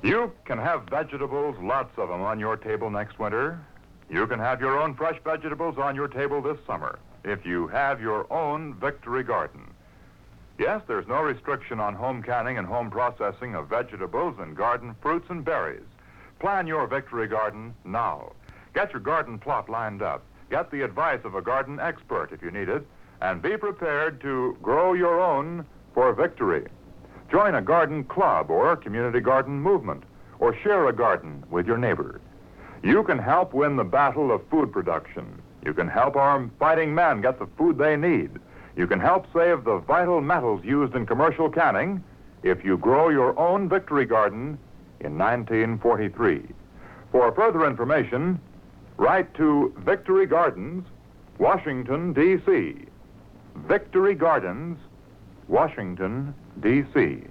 You can have vegetables, lots of them, on your table next winter. You can have your own fresh vegetables on your table this summer if you have your own Victory Garden. Yes, there's no restriction on home canning and home processing of vegetables and garden fruits and berries. Plan your Victory Garden now. Get your garden plot lined up. Get the advice of a garden expert if you need it, and be prepared to grow your own for victory. Join a garden club or community garden movement, or share a garden with your neighbor. You can help win the battle of food production. You can help our fighting men get the food they need. You can help save the vital metals used in commercial canning if you grow your own Victory Garden in 1943. For further information, write to Victory Gardens, Washington, D.C. Victory Gardens, Washington, D.C.